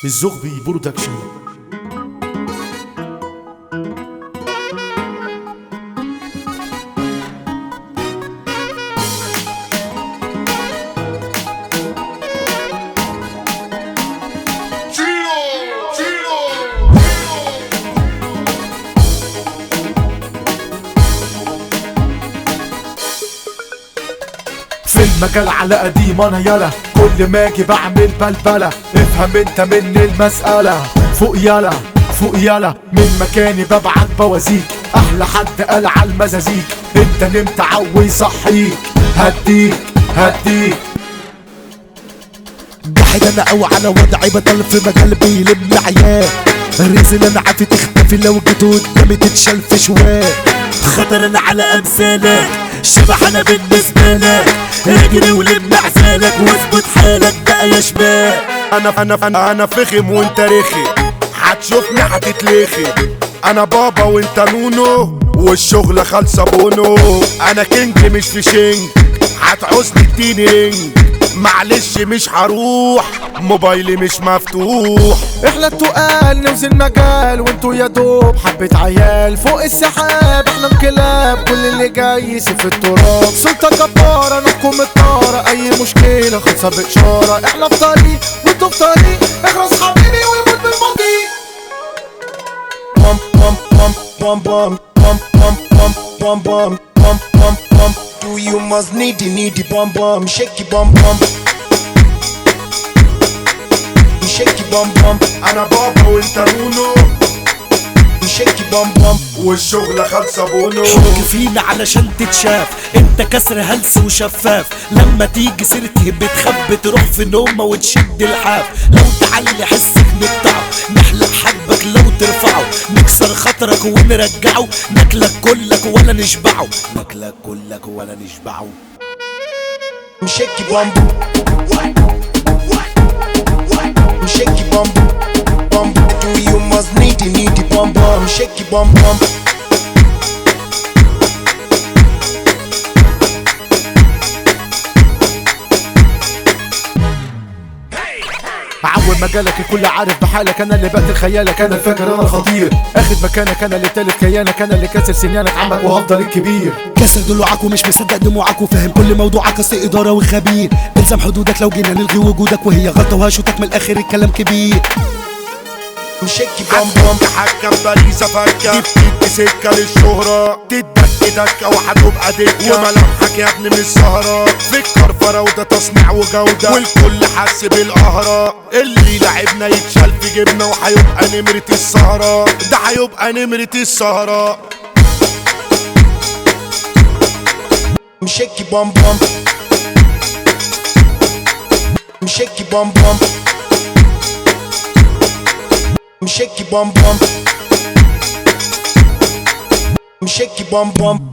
الزغبي برودكشن. في المجال على قديم انا يلا، كل ما اجي بعمل بلبله. افهم انت مني المسألة، فوق يلا فوق يلا. من مكاني ببعت بوازيك، احلى حد قال على المزازيك. انت نمت عوي صحيك، هديك هديك. جاحد انا قوي على وضعي، بطل في مجال بيلم عيال. الرزق انا عافي تختفي، لو جيت قدامي تتشال في شوال. خطر انا على امثالك، شبح انا بالنسبه لك. اجري ولم عزالك واثبت حالك بقى يا شباب. انا فخم وانت رخي، هتشوفني هتتلخي. انا بابا وانت نونو، والشغل خالصه بونو. انا كينج مش في شنج، هتعوزني اديني رينج. معلش مش هروح، موبايلي مش مفتوح. احنا التقال نوزن مجال، وانتو يا دوب حبة عيال. فوق السحاب احنا انقلاب، كل اللي جاي يسف التراب. سلطة جبارة نحكم الطارة، اي مشكلة خلصة بإشارة. احنا في طريق وانتو في طريق، اخرس حبيبي ويموت بالبطيء. بام بام بام بام بام بام بام بام بام bum bum bum. Do you must need bum bum, shake your bum bum, shake your bum bum. انا بابا وانت نونو، shake your bum bum. والشغل خالصه بونو. حك فينا علشان تتشاف، انت كسر هلس وشفاف. لما تيجي سيرتي بتخبي، تروح في نومه وتشد الحاف. لو تعلي حسك نقطعه، نحلق حبك لو ترفعه. نكسر خطرك ونرجعه، ناكلك كلك ولا نشبعه. ناكلك كلك ولا نشبعه. shake your bum bum, shake your bum bum. Do you must need bum bum, shake your bum bum. عود مجالك الكل عارف بحالك. انا اللي بقتل خيالك، انا الفاكر انا الخطير. اخد مكانك انا اللي تالت كيانك، انا اللي كاسر سنيانك عمك وهفضل الكبير. كسر ضلوعك ومش مصدق دموعك، وفاهم كل موضوعك. اصل اداره وخبير، الزم حدودك لو جينا نلغي وجودك. وهي غلطه وهشوتك من الاخر، الكلام كبير. شيكي بام بام، تحكم باريسة فكة. تدي سكة للشهرة، تدك دكة وهتبقى دكة. وملامحك يا ابني مش سهرة، في الكرفرة وده تصنيع وجودة. والكل حس بالقهرة، اللي لعبنا يتشال في جبنا. وهيبقى نمرة السهرة، ده هيبقى نمرة السهرة. شيكي بام بام، شيكي بام بام، shake your bum bum, shake your bum bum.